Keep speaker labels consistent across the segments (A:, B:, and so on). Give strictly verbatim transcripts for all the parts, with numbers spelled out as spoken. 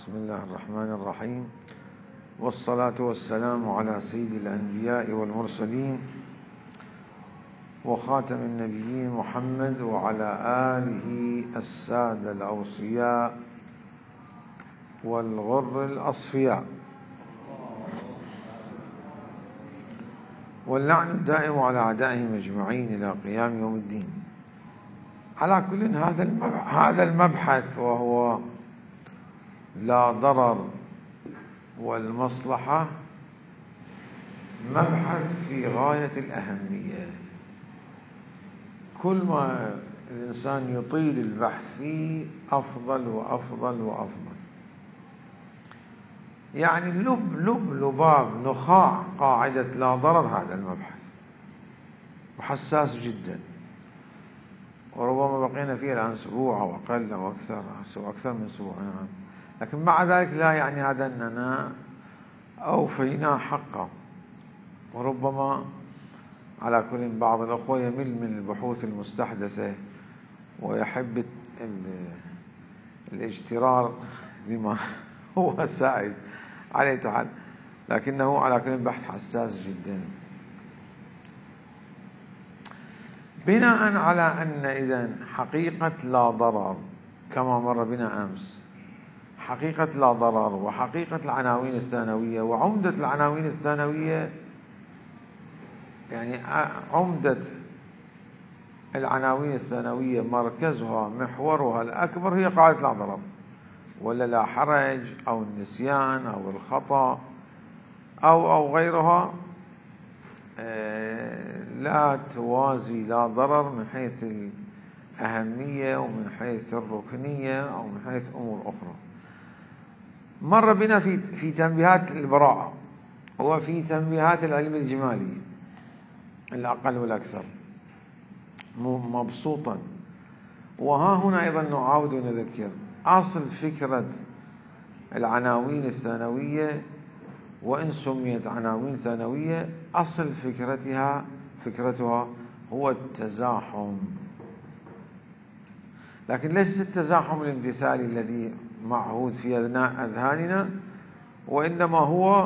A: بسم الله الرحمن الرحيم، والصلاة والسلام على سيد الأنبياء والمرسلين وخاتم النبيين محمد وعلى آله السادة الأوصياء والغر الأصفياء، واللعن الدائم على أعدائهم أجمعين إلى قيام يوم الدين. على كل هذا المبحث وهو لا ضرر والمصلحة مبحث في غاية الأهمية. كل ما الإنسان يطيل البحث فيه أفضل وأفضل وأفضل. يعني لب لب لباب نخاع قاعدة لا ضرر هذا المبحث، وحساس جدا، وربما بقينا فيه الآن أسبوع أو أقل أو أكثر أو أكثر من أسبوع، نعم. لكن مع ذلك لا يعني هذا أننا أوفينا حقه. وربما على كل بعض الأخوة يمل من البحوث المستحدثة ويحب الاجترار لما هو سائد عليه تعالى، لكنه على كل بحث حساس جدا. بناء على أن إذن حقيقة لا ضرر كما مر بنا أمس، حقيقة لا ضرر وحقيقة العناوين الثانوية وعمدة العناوين الثانوية، يعني عمدة العناوين الثانوية مركزها محورها الأكبر هي قاعدة لا ضرر، ولا لا حرج أو النسيان أو الخطأ أو أو غيرها لا توازي لا ضرر من حيث الأهمية ومن حيث الركنية أو من حيث أمور أخرى. مر بنا في في تنبيهات البراءة وفي تنبيهات العلم الجمالي الأقل والأكثر مبسوطا، وها هنا أيضا نعاود ونذكر أصل فكرة العناوين الثانوية، وإن سميت عناوين ثانوية أصل فكرتها فكرتها هو التزاحم، لكن ليس التزاحم الامتثالي الذي معهود في أذهاننا، وإنما هو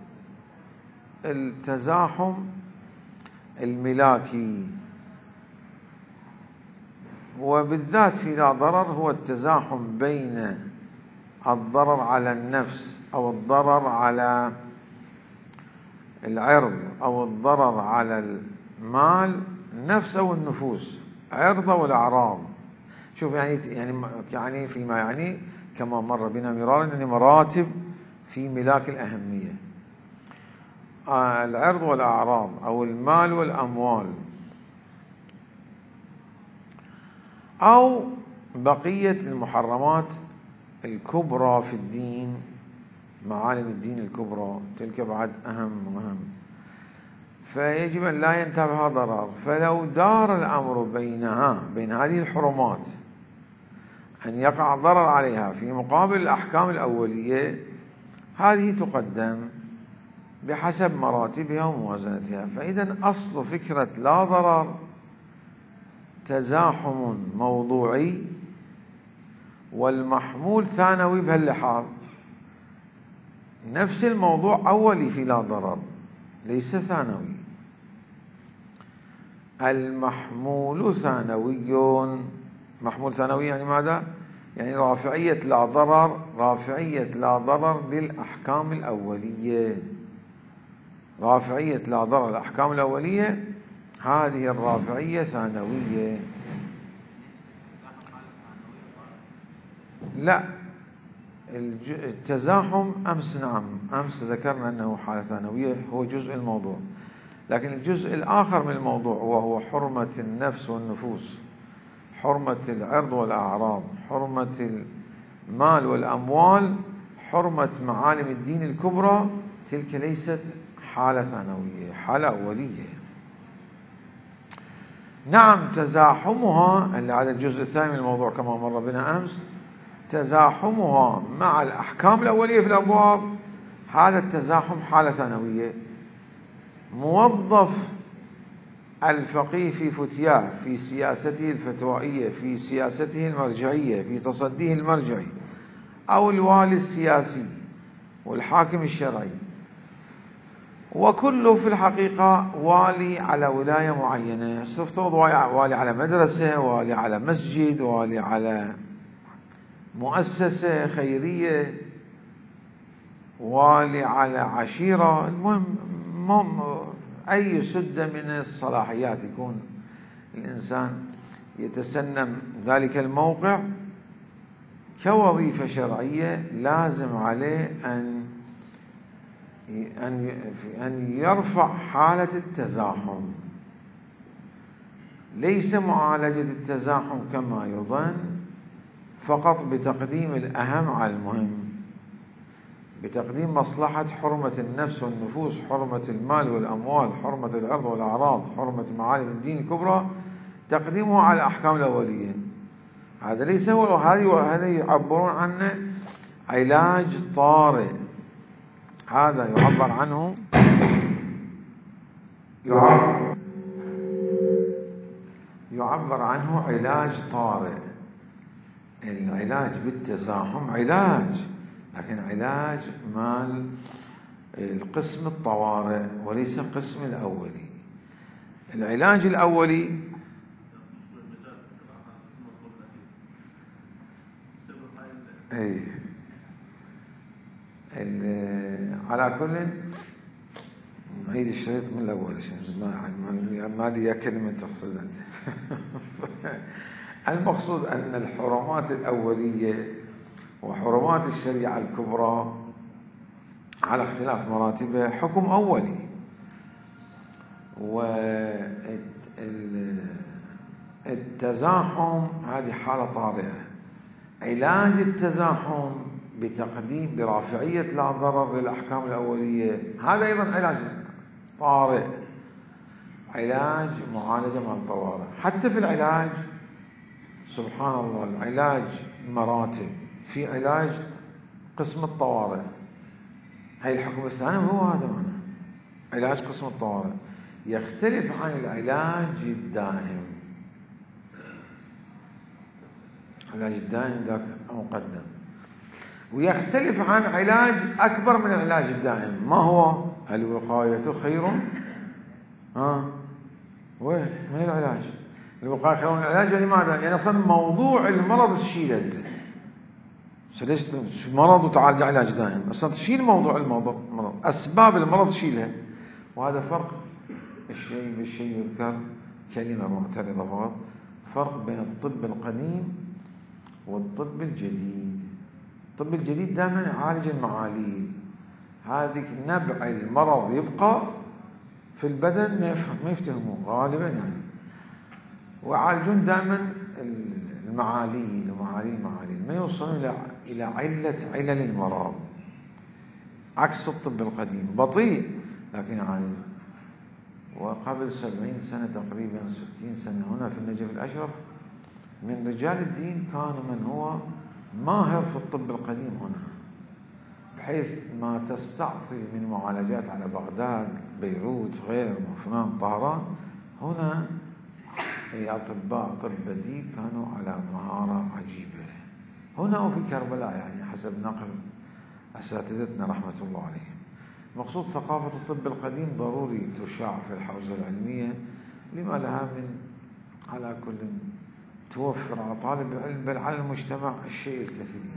A: التزاحم الملاكي، وبالذات في لا ضرر هو التزاحم بين الضرر على النفس أو الضرر على العرض أو الضرر على المال، النفس أو النفوس، عرض والأعراض. شوف يعني يعني يعني فيما يعني كما مر بنا مرارا أن مراتب في ملاك الأهمية، العرض والأعراض أو المال والأموال أو بقية المحرمات الكبرى في الدين، معالم الدين الكبرى، تلك بعد أهم وأهم. فيجب أن لا ينتبه ضرر. فلو دار الأمر بينها بين هذه الحرمات أن يقع ضرر عليها في مقابل الأحكام الأولية، هذه تقدم بحسب مراتبها وموازنتها. فإذا أصل فكرة لا ضرر تزاحم موضوعي، والمحمول ثانوي بهاللحاظ. نفس الموضوع أولي في لا ضرر ليس ثانوي، المحمول ثانوي. محمول ثانوي يعني ماذا؟ يعني رافعية لا ضرر، رافعية لا ضرر للأحكام الأولية، رافعية لا ضرر الأحكام الأولية، هذه الرافعية ثانوية. لا، التزاحم أمس نعم أمس ذكرنا أنه حالة ثانوية، هو جزء الموضوع، لكن الجزء الآخر من الموضوع وهو حرمة النفس والنفوس، حرمة العرض والأعراض، حرمة المال والأموال، حرمة معالم الدين الكبرى، تلك ليست حالة ثانوية، حالة أولية. نعم تزاحمها اللي هذا الجزء الثاني من الموضوع كما مر بنا أمس، تزاحمها مع الأحكام الأولية في الأبواب، هذا التزاحم حالة ثانوية. موظف الفقيه في فتياه، في سياسته الفتوائية، في سياسته المرجعية، في تصديه المرجعي، أو الوالي السياسي والحاكم الشرعي، وكله في الحقيقة والي على ولاية معينة. استفترض والي على مدرسة، والي على مسجد، والي على مؤسسة خيرية، والي على عشيرة، المهم أي سدة من الصلاحيات يكون الإنسان يتسنم ذلك الموقع كوظيفة شرعية، لازم عليه أن أن يرفع حالة التزاحم، ليس معالجة التزاحم كما يظن فقط بتقديم الأهم على المهم، بتقديم مصلحة حرمة النفس والنفوس، حرمة المال والأموال، حرمة العرض والأعراض، حرمة معالم الدين الكبرى، تقديمه على الأحكام الأولية. هذا ليس هو، هذا يعبرون عنه علاج طارئ، هذا يعبر عنه يعبر, يعبر عنه علاج طارئ. العلاج بالتزاحم علاج، لكن علاج مال القسم الطوارئ وليس القسم الأولي. العلاج الأولي اي على كل نعيد الشريط من الأول، ما ما لي كلمة تقصد أنت. المقصود أن الحرمات الأولية وحرمات الشريعة الكبرى على اختلاف مراتبها حكم أولي، والتزاحم هذه حالة طارئة. علاج التزاحم بتقديم برافعية لا ضرر للأحكام الأولية، هذا أيضا علاج طارئ، علاج معالجة مع الطوارئ. حتى في العلاج سبحان الله العلاج مراتب، في علاج قسم الطوارئ، هاي الحكم الثاني هو هذا معناه علاج قسم الطوارئ، يختلف عن العلاج الدائم. العلاج الدائم ذاك مقدم، ويختلف عن علاج أكبر من العلاج الدائم. ما هو؟ الوقاية خير ها وين من العلاج؟ الوقاية خير من العلاج. لماذا؟ يعني أصلا موضوع المرض تشيله أنت، ليش مرض وتعالج علاج دائم؟ أصلا تشيل موضوع المرض، أسباب المرض تشيلها، وهذا فرق. الشيء بالشيء يذكر كلمة معترضة فقط، فرق بين الطب القديم والطب الجديد. الطب الجديد دائما يعالج المعاليل، هذه نبع المرض يبقى في البدن ما يفتهموه غالبا يعني، ويعالجون دائما المعاليل ومعاليل معاليل، ما يوصلون إلى إلى علة علل المرض، عكس الطب القديم بطيء لكن يعالج. وقبل سبعين سنة تقريبا ستين سنة هنا في النجف الأشرف من رجال الدين كان من هو ماهر في الطب القديم هنا، بحيث ما تستعصي من معالجات على بغداد، بيروت، غير فلان، طهران، هنا أطباء طب بديل كانوا على مهارة عجيبة هنا وفي كربلاء، يعني حسب نقل أساتذتنا رحمة الله عليهم. مقصود ثقافة الطب القديم ضروري تشاع في الحوزة العلمية، لما لها من على كل توفر على طالب العلم بل على المجتمع الشيء الكثير.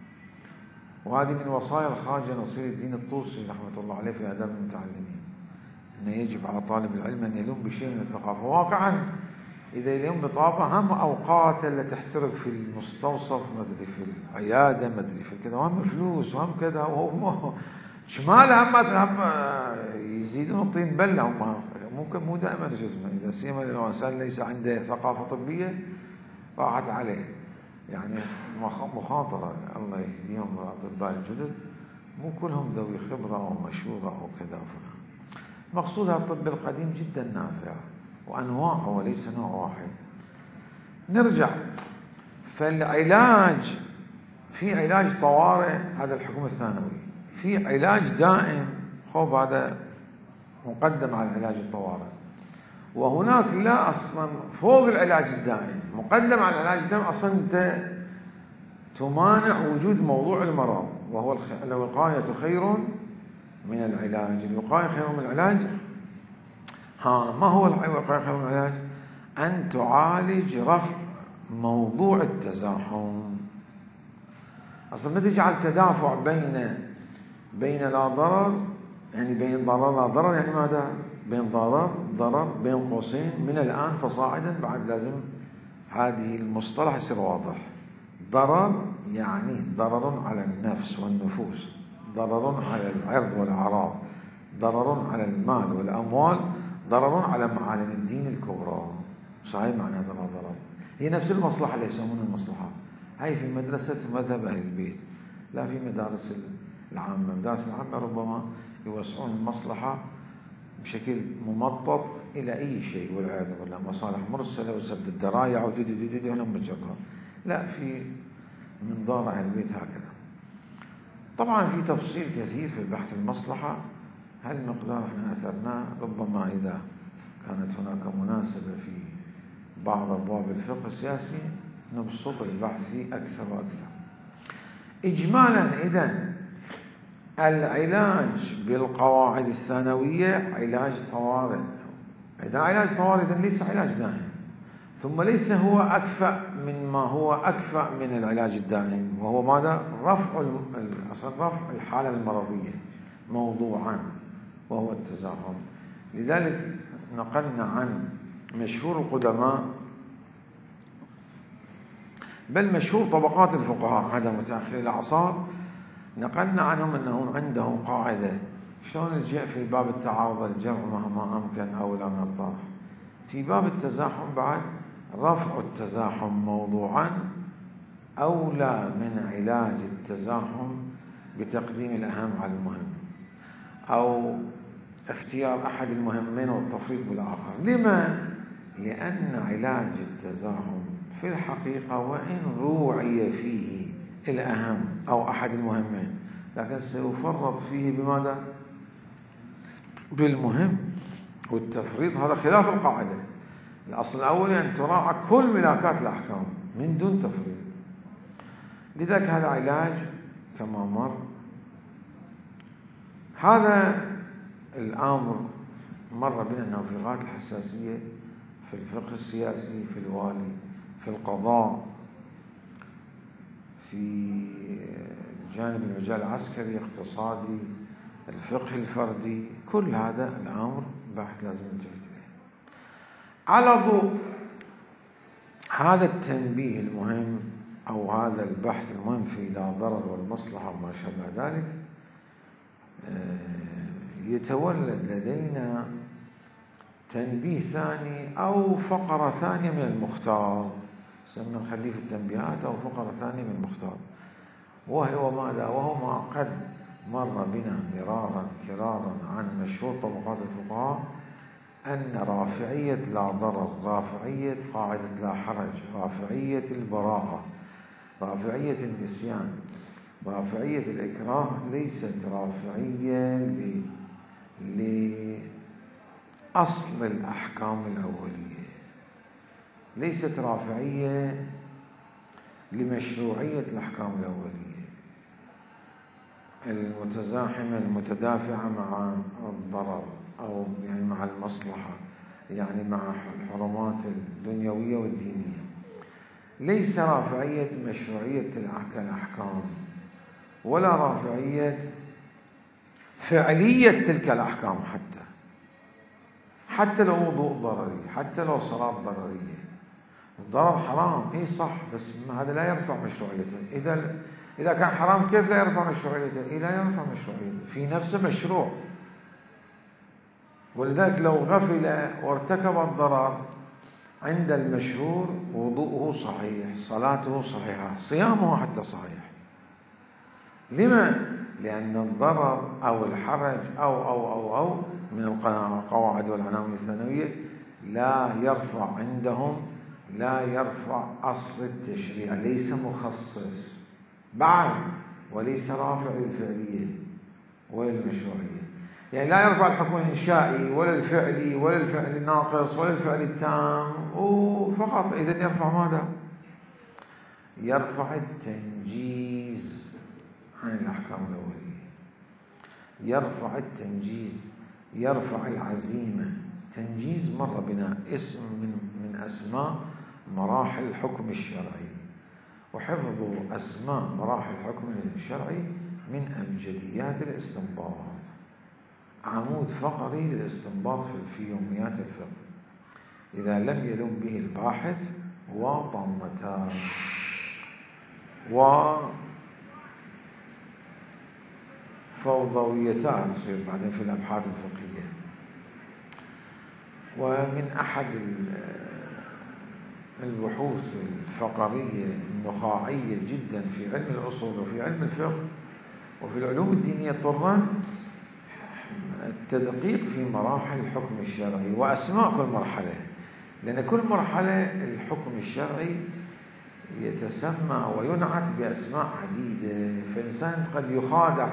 A: وهذه من وصايا الخواجة نصير الدين الطوسي رحمة الله عليه في آداب المتعلمين، أن يجب على طالب العلم أن يلوم بشيء من الثقافة. واقعا إذا يلوم بطابة، هم أوقات اللي تحترق في المستوصف، ما أدري في العيادة، ما أدري في كذا، وهم فلوس وهم كذا، وهم شمال هم هم يزيدون الطين بلة، هم ممكن مو دائما شو اسمه، إذا سيما الإنسان ليس عنده ثقافة طبية راحت عليه، يعني مخاطرة. الله يهديهم الأطباء الجدد، مو كلهم ذوي خبرة أو مشهورة أو كذا فلان. مقصود الطب القديم جدا نافع وأنواعه وليس نوع واحد. نرجع، فالعلاج في علاج طوارئ هذا الحكم الثانوي، في علاج دائم خوف هذا مقدم على العلاج الطوارئ، وهناك لا أصلا فوق العلاج الدائم مقدم على العلاج الدائم. أصلا أنت تمانع وجود موضوع المرض، وهو الوقاية خير من العلاج. الوقاية خير من العلاج. ها، ما هو الوقاية خير من العلاج؟ أن تعالج رفع موضوع التزاحم. أصلا ما تجعل تدافع بين بين لا ضرر، يعني بين ضرر لا ضرر، يعني ماذا؟ بين ضرر ضرر بين قوسين من الآن فصاعدا، بعد لازم هذه المصطلح يصير واضح. ضرر يعني ضرر على النفس والنفوس، ضرر على العرض والأعراض، ضرر على المال والأموال، ضرر على معالم الدين الكبرى. صحيح معنى هذا ضرر. هي نفس المصلحة اللي يسمونها المصلحة. هاي في مدرسة مذهب أهل البيت، لا في مدارس العامة. مدارس العامة ربما يوسعون المصلحة بشكل ممطط إلى أي شيء والعياذ بالله، مصالح مرسلة وسد الذرائع ودي ولم مجرها. لا، في منظار أهل البيت هكذا. طبعا في تفصيل كثير في البحث المصلحة، هالمقدار احنا أثرناه. ربما إذا كانت هناك مناسبة في بعض أبواب الفقه السياسي نبسط البحث فيه أكثر وأكثر. إجمالا إذن العلاج بالقواعد الثانوية علاج طوارئ. إذا علاج طوارئ إذن ليس علاج دائم، ثم ليس هو أكفأ من ما هو أكفأ من العلاج الدائم، وهو ماذا؟ رفع أصل رفع الحالة المرضية موضوعا، وهو التزاحم. لذلك نقلنا عن مشهور القدماء، بل مشهور طبقات الفقهاء هذا متأخر الأعصار، نقلنا عنهم أنهم عندهم قاعدة شلون الجمع في باب التعارض الجمع مهما أمكن أولى من الطرح. في باب التزاحم بعد رفع التزاحم موضوعا أولى من علاج التزاحم بتقديم الأهم على المهم، أو اختيار أحد المهمين والتفريط بالآخر. لما؟ لأن علاج التزاحم في الحقيقة وإن روعي فيه الأهم أو أحد المهمين، لكن سيفرط فيه بماذا؟ بالمهم. والتفريط هذا خلاف القاعدة. الأصل الأول أن يعني تراعى كل ملاكات الأحكام من دون تفريط. لذلك هذا علاج كما مر. هذا الأمر مر بنا أنه في غاية الحساسية في الفقه السياسي، في الوالي، في القضاء، في جانب المجال العسكري، اقتصادي، الفقه الفردي. كل هذا الأمر بحث لازم نلتفت إليه. على ضوء هذا التنبيه المهم أو هذا البحث المهم في لا ضرر والمصلحة وما شابه ذلك، يتولد لدينا تنبيه ثاني أو فقرة ثانية من المختار، سمنا نخليه في التنبيهات، أو فقرة ثانية من المختار، وهو ماذا؟ وهو ما قد مر بنا مرارا كرارا عن مشهور طبقات الفقهاء، أن رافعية لا ضرر، رافعية قاعدة لا حرج، رافعية البراءة، رافعية النسيان، رافعية الإكراه ليست رافعية لأصل الأحكام الأولية، ليست رافعية لمشروعية الأحكام الأولية المتزاحمة المتدافعة مع الضرر، أو يعني مع المصلحة، يعني مع الحرمات الدنيوية والدينية. ليس رافعية مشروعية تلك الأحكام، ولا رافعية فعلية تلك الأحكام، حتى حتى لو وضوء ضرري، حتى لو صلاة ضررية. الضرر حرام، إيه صح، بس هذا لا يرفع مشروعيته. إذا إذا كان حرام كيف لا يرفع مشروعيته؟ إيه لا يرفع مشروعيته، في نفسه مشروع. ولذلك لو غفل وارتكب الضرر عند المشهور وضوءه صحيح، صلاته صحيحة، صيامه حتى صحيح. لما؟ لأن الضرر أو الحرج أو أو أو أو من القواعد والعناوين الثانوية لا يرفع عندهم، لا يرفع أصل التشريع، ليس مخصص بعد، وليس رافع للفعلية ولا المشروعية. يعني لا يرفع الحكم الإنشائي ولا الفعلي ولا الفعل الناقص ولا الفعل التام، وفقط إذن يرفع ماذا؟ يرفع التنجيز عن الأحكام الأولية، يرفع التنجيز، يرفع العزيمة. تنجيز مر بنا اسم من من أسماء مراحل الحكم الشرعي، وحفظ أسماء مراحل الحكم الشرعي من أبجديات الاستنباط، عمود فقري للاستنباط في يوميات الفقه، إذا لم يلم به الباحث وطامتان وفوضويتان تصير بعدين في الأبحاث الفقهية. ومن أحد البحوث الفقرية النخاعية جدا في علم الأصول وفي علم الفقه وفي العلوم الدينية طرا التدقيق في مراحل الحكم الشرعي وأسماء كل مرحلة، لأن كل مرحلة الحكم الشرعي يتسمى وينعت بأسماء عديدة، فالإنسان قد يخادع،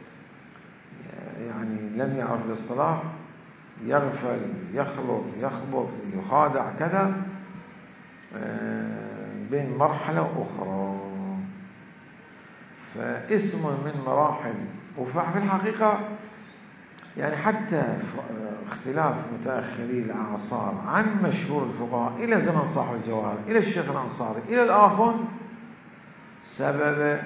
A: يعني لم يعرف الاصطلاح يغفل، يخلط، يخبط، يخادع كذا بين مرحلة أخرى. فاسم من مراحل، وفي الحقيقة يعني حتى اختلاف متأخري الأعصار عن مشهور الفقهاء إلى زمن صاحب الجواهر إلى الشيخ الأنصاري إلى الآخر سبب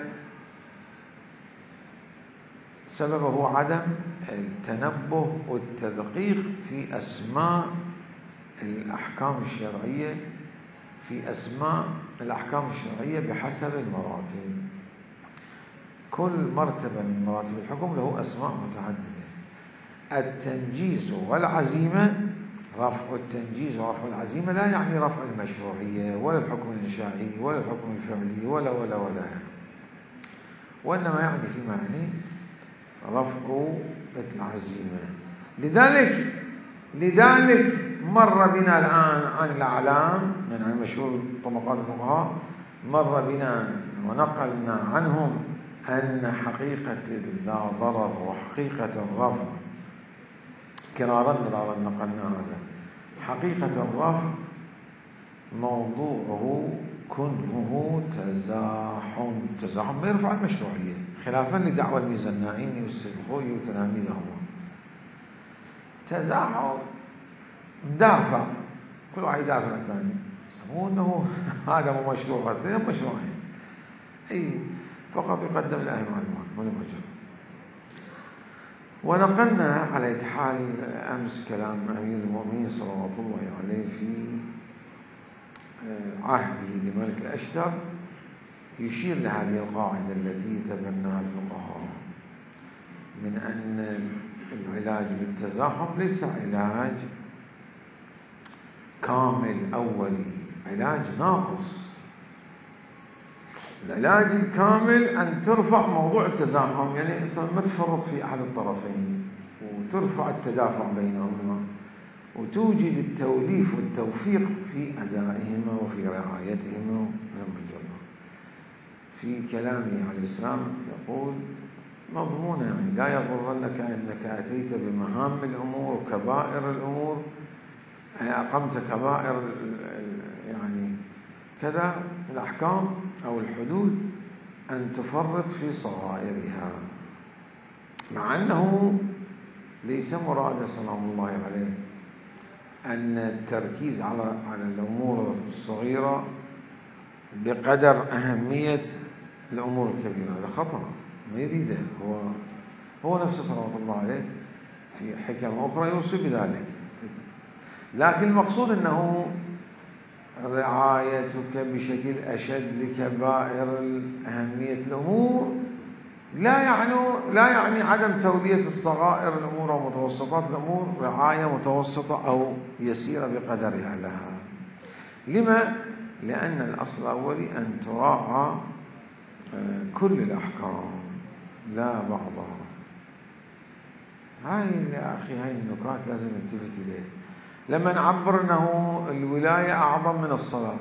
A: سببه عدم التنبه والتدقيق في أسماء الأحكام الشرعية، في أسماء الأحكام الشرعية بحسب المراتب. كل مرتبة من مراتب الحكم له أسماء متعددة. التنجيز والعزيمة، رفع التنجيز ورفع العزيمة لا يعني رفع المشروعية ولا الحكم الإنشائي ولا الحكم الفعلي ولا ولا ولا وإنما يعني في معنى رفع العزيمة. لذلك لذلك مر بنا الآن عن الأعلام، يعني عن مشهور طبقات الفقهاء، مر بنا ونقلنا عنهم أن حقيقة اللا ضرر وحقيقة الرفع كرارا مرارا نقلنا هذا، حقيقة الرفع موضوعه كنهه تزاحم، تزاحم ما يرفع المشروعية، خلافا لدعوى الميزنائين والسلخوي وتلاميذهم. تزاحم دافع، كل واحد يدافع عن الثاني، مو انه هذا مو مشروع والثاني مشروعين، اي فقط يقدم الأهم معلومات ولا مجرد. ونقلنا على حال أمس كلام أمير المؤمنين صلوات الله عليه في عهده لملك الأشتر، يشير لهذه القاعدة التي تبناها الفقهاء من أن العلاج بالتزاحم ليس علاج كامل أولي، علاج ناقص. العلاج الكامل أن ترفع موضوع التزاحم، يعني ما تفرط في أحد الطرفين وترفع التدافع بينهما وتوجد التوليف والتوفيق في أدائهما وفي رعايتهما. في كلامه عليه السلام يقول مضمونة، يعني لا يغرنك أنك أتيت بمهام الأمور وكبائر الأمور، أقمت كبائر يعني كذا الأحكام أو الحدود أن تفرط في صغائرها، مع أنه ليس مراد سلام الله عليه أن التركيز على على الأمور الصغيرة بقدر أهمية الأمور الكبيرة، هذا خطأ ما يريده. هو هو نفسه صلوات الله عليه في حكم أخرى يوصي بذلك، لكن المقصود أنه رعايتك بشكل أشد لكبائر أهمية الأمور لا يعني لا يعني عدم تولية الصغائر الأمور أو متوسطات الأمور رعاية متوسطة أو يسيرة بقدرها لها. لما؟ لأن الأصل الأولي أن تراعى كل الأحكام لا بعضها. هاي يا أخي هاي النكات لازم نلتفت إليه. لما نعبر أنه الولاية أعظم من الصلاة،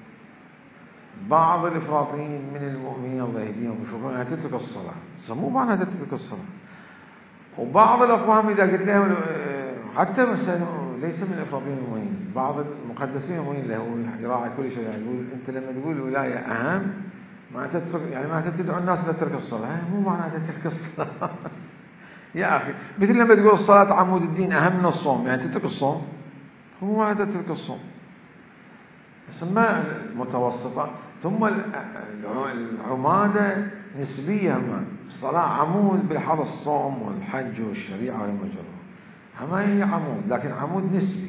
A: بعض الإفراطيين من المؤمنين الله يهديهم يفكرون أنها تترك الصلاة، مو معنى تترك الصلاة. وبعض الأقوام إذا قلت لهم حتى مثلا ليس من الإفراطيين المؤمنين، بعض المقدسين المؤمنين اللي هو يراعي كل شيء، يقول أنت لما تقول الولاية أهم معناتها تترك، يعني معناتها تدعو الناس لترك الصلاة، مو معناتها تترك الصلاة. يا أخي مثل لما تقول الصلاة عمود الدين أهم من الصوم، يعني تترك الصوم، مو معناتها تترك الصوم، اسمها متوسطة. ثم العمادة نسبية، ما الصلاة عمود بلحظ الصوم والحج والشريعة والمجرى، ما هي عمود، لكن عمود نسبي.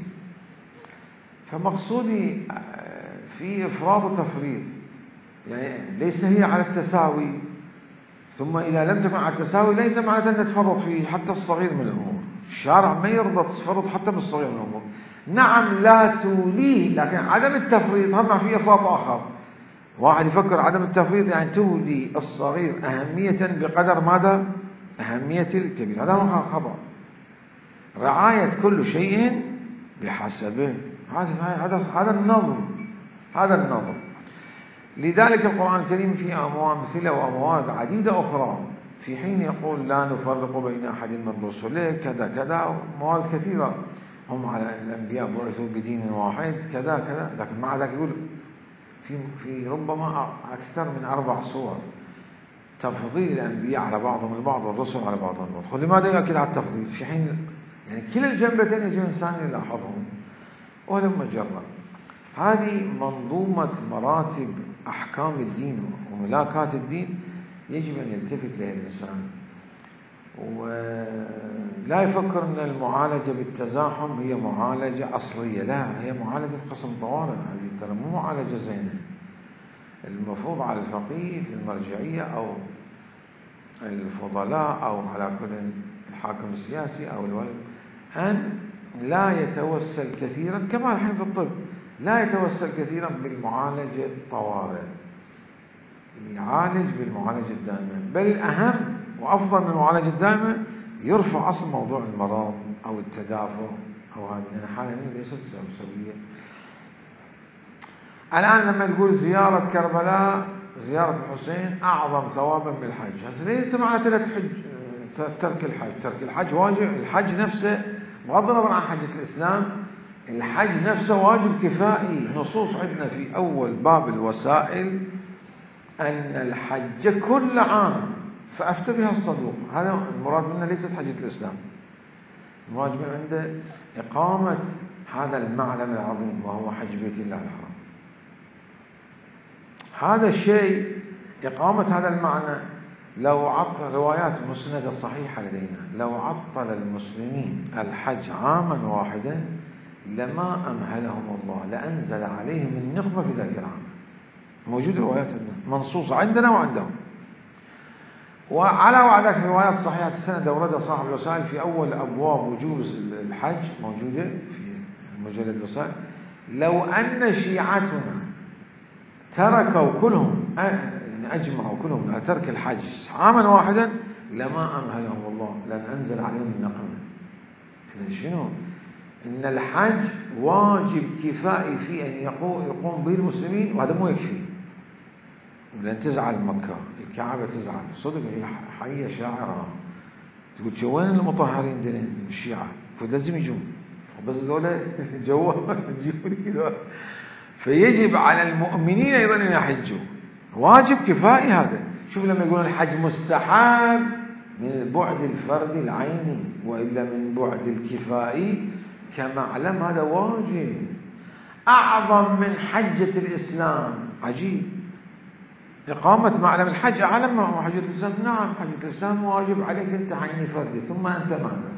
A: فمقصودي في إفراط وتفريط، يعني ليس هي على التساوي، ثم إذا لم تكن على التساوي ليس معناته أن نتفرط فيه حتى الصغير من الأمور. الشارع ما يرضى تفرط حتى بالصغير من الأمور. نعم لا توليه، لكن عدم التفريط هم في إفراط آخر. واحد يفكر عدم التفريط يعني تولي الصغير أهمية بقدر ماذا؟ أهمية الكبير، هذا هو خطأ. رعاية كل شيء بحسبه، هذا هذا النظم، هذا النظم. لذلك القرآن الكريم فيه أمثلة وأموال عديدة أخرى، في حين يقول لا نفرق بين أحد من رسله كذا كذا، مواد كثيرة، هم على الأنبياء بعثوا بدين واحد كذا كذا، لكن مع ذلك يقول في في ربما أكثر من أربع صور تفضيل الأنبياء على بعضهم البعض والرسل على بعضهم البعض. لماذا يؤكد على التفضيل في حين يعني كلا الجنبتين يجب الإنسان يلاحظهم؟ ولما جرى هذه منظومة مراتب أحكام الدين وملاكات الدين يجب أن يلتفت لها الإنسان، ولا يفكر أن المعالجة بالتزاحم هي معالجة أصلية، لا، هي معالجة قسم طوارئ، هذه ترى مو معالجة زينة. المفروض على الفقيه في المرجعية أو الفضلاء أو على كل الحاكم السياسي أو الولي أن لا يتوسل كثيرا، كما الحين في الطب لا يتوسل كثيرا بالمعالجة الطوارئ، يعالج بالمعالجة الدائمة، بل الأهم وأفضل من المعالجة الدائمة يرفع أصل موضوع المرض أو التدافع أو هذه، لأن حاليا ليست سوية. الآن لما تقول زيارة كربلاء زيارة الحسين أعظم ثوابا من الحج، هسه ليس معناته لا تحج ترك الحج، ترك الحج واجب، الحج نفسه بغض النظر عن حجة الإسلام الحج نفسه واجب كفائي. نصوص عندنا في أول باب الوسائل أن الحج كل عام فأفتى بها الصدوق، هذا المراد منه ليست حجة الإسلام، المراد منه عنده إقامة هذا المعلم العظيم وهو حج بيت الله الحرام. هذا الشيء إقامة هذا المعنى لو عطل روايات مسندة صحيحة لدينا، لو عطل المسلمين الحج عاما واحدا لما أمهلهم الله، لأنزل عليهم النقمة في ذلك العام. موجود روايات عندنا منصوصة عندنا وعندهم. وعلى وعدك روايات صحيحة السند وردها صاحب الوسائل في أول أبواب وجوب الحج موجودة في مجلد الوسائل. لو أن شيعتنا تركوا كلهم يعني أجمعوا كلهم على ترك الحج عاما واحدا لما أمهلهم الله، لأن أنزل عليهم النقمة. إذن شنو؟ إن الحج واجب كفائي في أن يقوم به المسلمين، وهذا مو يكفي، لأن تزعل مكة، الكعبة تزعل صدق، هي حية شاعرة، تقول شو وين المطهرين دين الشيعة؟ فلازم يجون، بس ذولا جوا يجون. فيجب على المؤمنين أيضا أن يحجوا، واجب كفائي هذا. شوف لما يقولون الحج مستحب من بعد الفرد العيني وإلا من بعد الكفائي كمعلم، هذا واجب أعظم من حجة الإسلام. عجيب، إقامة معلم الحج أعلم من حجة الإسلام. نعم حجة الإسلام واجب عليك أنت عيني فردي، ثم أنت ماذا؟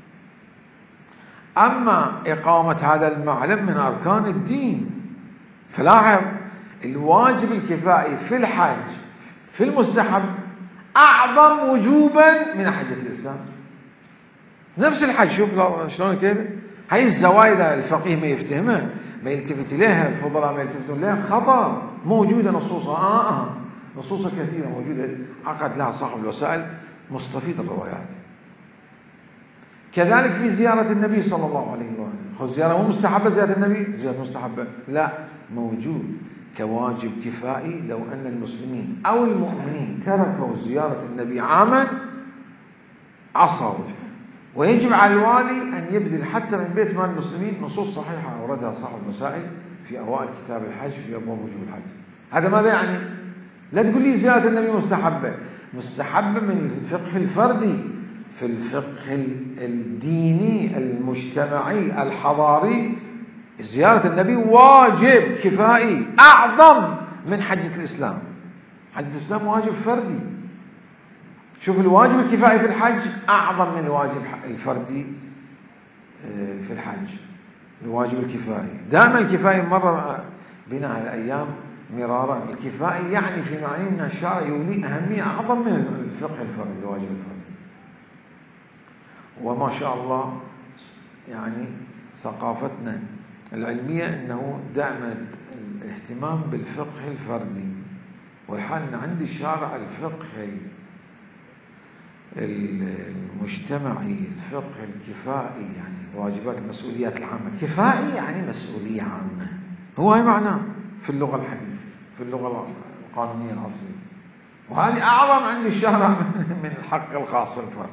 A: أما إقامة هذا المعلم من أركان الدين. فلاحظ الواجب الكفائي في الحج في المستحب أعظم وجوبا من حجة الإسلام. نفس الحج، شوف شلون كيف هاي الزوايد الفقيه ما يفتهمها، ما يلتفت إليها، الفضلاء ما يلتفتون إليها، خطأ. موجودة نصوصها آه آه نصوصها كثيرة موجودة، عقد لها صاحب الوسائل مستفيد الروايات. كذلك في زيارة النبي صلى الله عليه وآله، خذ زيارة مو مستحبة زيارة النبي، زيارة مستحبة لا، موجود كواجب كفائي. لو أن المسلمين أو المؤمنين تركوا زيارة النبي عاما عصوا. ويجب على الوالي أن يبذل حتى من بيت مال المسلمين. نصوص صحيحة أوردها صاحب المسائل في أوائل كتاب الحج في أبواب وجوب الحج. هذا ماذا يعني؟ لا تقول لي زيارة النبي مستحبة، مستحبة من الفقه الفردي. في الفقه الديني المجتمعي الحضاري زيارة النبي واجب كفائي أعظم من حجة الإسلام. حجة الإسلام واجب فردي. شوف الواجب الكفائي في الحج أعظم من الواجب الفردي في الحج. الواجب الكفائي دائما الكفائي مرة بنا على الأيام مرارا، الكفائي يعني في معنى أن الشرع يولي أهمية أعظم من الفقه الفردي الواجب الفردي. وما شاء الله يعني ثقافتنا العلمية أنه دائما الاهتمام بالفقه الفردي، والحال أن عند الشارع الفقه المجتمعي الفقه الكفائي يعني واجبات المسؤوليات العامة. كفائي يعني مسؤولية عامة، هو هاي معناه في اللغة الحديثة في اللغة القانونية الأصلية، وهذه أعظم عند الشارع من الحق الخاص الفرد.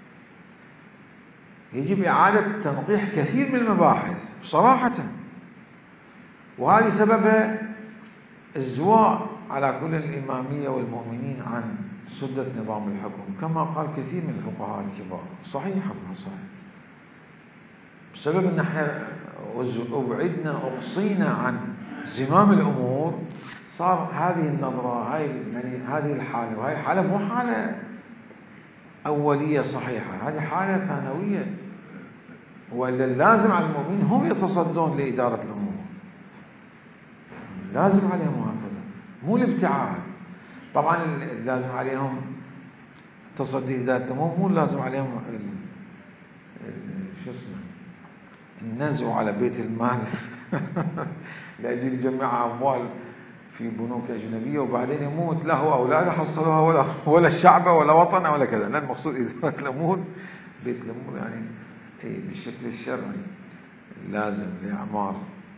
A: يجب إعادة تنقيح كثير من المباحث صراحة، وهذه سببها الزواء على كل الإمامية والمؤمنين عن سدة نظام الحكم كما قال كثير من الفقهاء الكبار. صحيح الله صحيح، بسبب أن احنا أبعدنا أقصينا عن زمام الأمور صار هذه النظرة هاي يعني هذه الحالة، وهي الحالة مو حالة أولية صحيحة، هذه حالة ثانوية، وإلا اللازم على المؤمنين هم يتصدون لإدارة الأمور، لازم عليهم هكذا مو الابتعاد. طبعا اللازم عليهم تصدي إدارة الأمور، مو اللازم عليهم ال... ال... شو اسمه النزو على بيت المال لأجل يجمع أموال في بنوك أجنبية وبعدين يموت له أولاده حصلوها ولا ولا الشعب ولا وطن ولا كذا. لا، المقصود إدارة الأمور بيت الأمور يعني إيه بالشكل الشرعي لازم لإعمار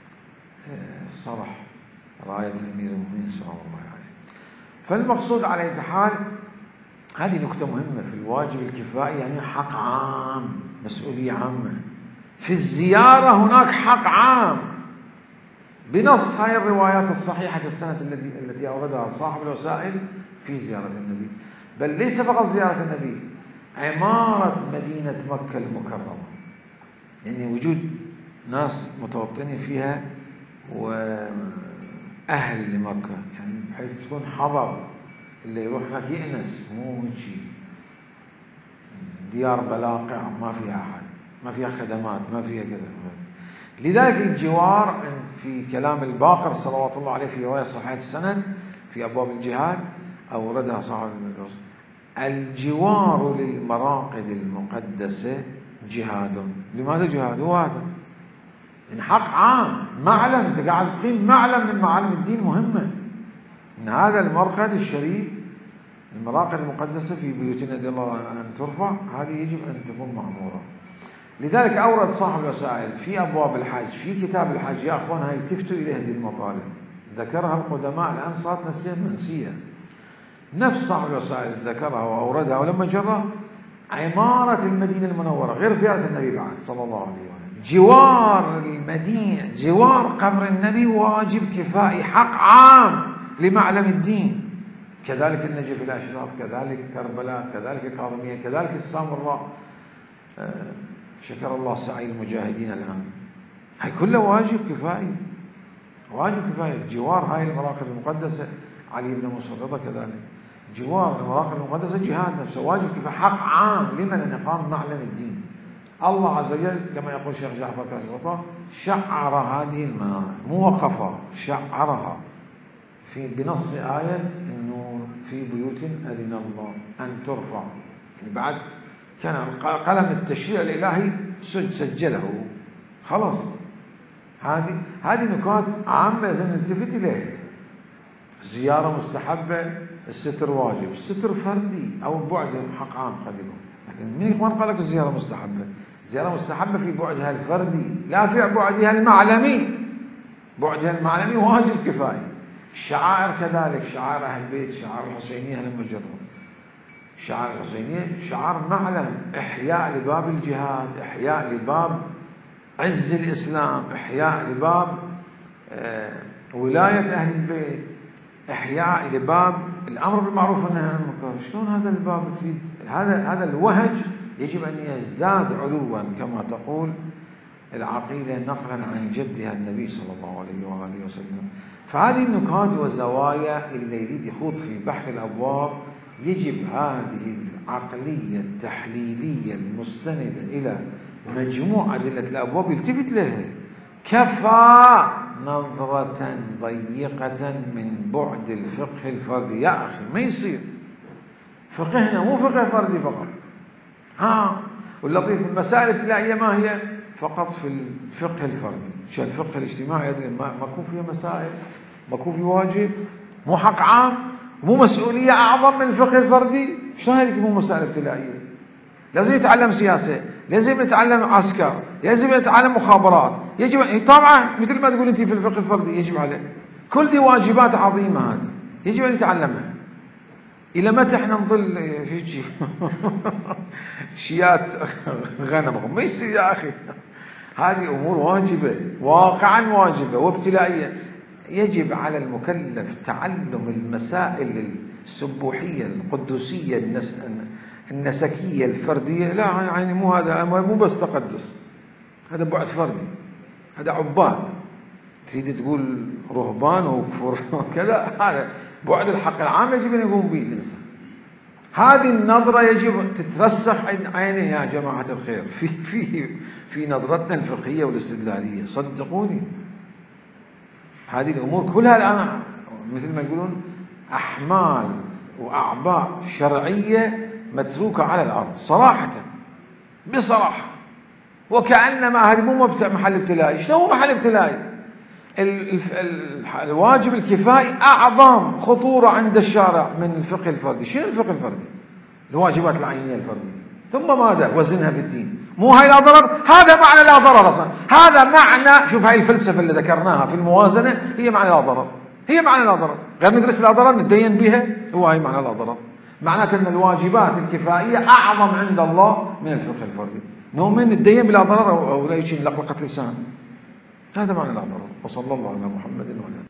A: صرح راية أمير المؤمنين صلى الله عليه وسلم. فالمقصود على أي حال هذه نكتة مهمة في الواجب الكفائي، يعني حق عام، مسؤولية عامة. في الزيارة هناك حق عام بنص هاي الروايات الصحيحة السنة التي التي أوردها صاحب الوسائل في زيارة النبي، بل ليس فقط زيارة النبي، عمارة مدينة مكة المكرمة، يعني وجود ناس متوطنين فيها وأهل لمكة، يعني بحيث تكون حضر اللي يروح هناك يأنس، مو من شيء ديار بلاقع ما فيها أحد، ما فيها خدمات، ما فيها كذا. لذلك الجوار في كلام الباقر صلوات الله عليه في رواية صحيحة السند في أبواب الجهاد أوردها صاحب الرسول: الجوار للمراقد المقدسة جهاد. لماذا جهاد؟ هو هذا إن حق عام، معلم، أنت قاعد تقيم معلم من معالم الدين مهمة، إن هذا المرقد الشريف المراقد المقدسة في بيوتنا رضي الله عنها أن ترفع، هذه يجب أن تكون معمورة. لذلك أورد صاحب الوسائل في أبواب الحج في كتاب الحج، يا أخوان هاي التفتوا إلى هذه المطالب، ذكرها القدماء الآن صارت نسيا منسية، نفس صاحب الوسائل ذكرها وأوردها، ولما جرى عمارة المدينة المنورة غير زيارة النبي بعد صلى الله عليه وسلم، جوار المدينة جوار قبر النبي واجب كفائي حق عام لمعلم الدين. كذلك النجف الأشراف، كذلك كربلاء، كذلك الكاظمية، كذلك السامراء، شكر الله سعي المجاهدين الآن، هاي كلها واجب كفائي، واجب كفائي. جوار هاي المراقد المقدسة علي بن موسى الرضا كذلك، جوار المراقد المقدسة جهاد نفسه واجب كفائي حق عام لمن أن يقام معلم الدين. الله عز وجل كما يقول الشيخ جعفر كاسي شعر هذه المناطق، مو وقفها، شعرها في بنص آية النور في بيوت أذن الله أن ترفع، يعني بعد كان قلم التشريع الإلهي سجله خلاص. هذه هذه نكات عامة لازم نلتفت إليها. الزيارة مستحبة، الستر واجب، الستر فردي أو بعد حق عام قد يكون، لكن من إخوان قال لك الزيارة مستحبة؟ الزيارة مستحبة في بعدها الفردي لا في بعدها المعلمي، بعدها المعلمي واجب كفاية. الشعائر كذلك، شعائر أهل البيت، شعائر الحسينية لما جروا شعائر الحسينية شعار معلم، إحياء لباب الجهاد، إحياء لباب عز الإسلام، إحياء لباب آه ولاية أهل البيت، إحياء لباب الأمر بالمعروف والنهي عن المنكر. شلون هذا الباب تريد؟ هذا هذا الوهج يجب أن يزداد علوا كما تقول العقيلة نقلا عن جدها النبي صلى الله عليه وآله وسلم. فهذه النكات والزوايا اللي يريد يخوض في بحث الأبواب يجب هذه العقلية التحليلية المستندة إلى مجموع أدلة الأبواب يلتفت لها. كفى نظرة ضيقة من بعد الفقه الفردي. يا أخي ما يصير فقهنا مو فقه فردي فقط. ها واللطيف المسائل الابتدائية ما هي فقط في الفقه الفردي. شو الفقه الاجتماعي ماكو فيه مسائل، ماكو فيه واجب، مو حق عام، مو مسؤولية أعظم من الفقه الفردي. شو هذيك مو مسائل ابتدائية؟ لازم يتعلم سياسة، لازم يتعلم عسكر، لازم يتعلم مخابرات، يجب طبعا مثل ما تقول انت في الفقه الفردي يجب عليه. كل دي واجبات عظيمة هذه يجب ان يتعلمها. الى متى احنا نظل في شيات غنم؟ ما يصير يا اخي. هذه امور واجبة واقعا واجبة وابتلائية. يجب على المكلف تعلم المسائل السبوحية القدسية النس... النسكية الفردية. لا يعني مو هذا مو بس تقدس، هذا بعد فردي، هذا عباد. تريد تقول رهبان وكفر وكذا، هذا بعد الحق العام يجب أن يقوم به الإنسان. هذه النظرة يجب تترسخ عينه يا جماعة الخير في في في نظرتنا الفقهية والاستدلالية. صدقوني هذه الأمور كلها الآن مثل ما يقولون أحمال وأعباء شرعية متروكة على الأرض صراحة بصراحة، وكأنما هذه مو محل ابتلائي. شنو محل ابتلائي؟ الواجب الكفائي أعظم خطورة عند الشارع من الفقه الفردي. شنو الفقه الفردي؟ الواجبات العينية الفردية، ثم ماذا؟ وزنها في الدين. مو هاي لا ضرر، هذا معنى لا ضرر أصلا. هذا معنى، شوف هاي الفلسفة اللي ذكرناها في الموازنة هي معنى لا ضرر، هي معنى لا ضرر. غير ندرس لا ضرر نتدين بها، هو هاي معنى لا ضرر. معناته أن الواجبات الكفائية أعظم عند الله من الفقه الفردي. نؤمن نتدين بلا ضرر أو لا يجي لقلقة لسان، هذا معنى لا ضرر. وصلى الله على محمد وعلى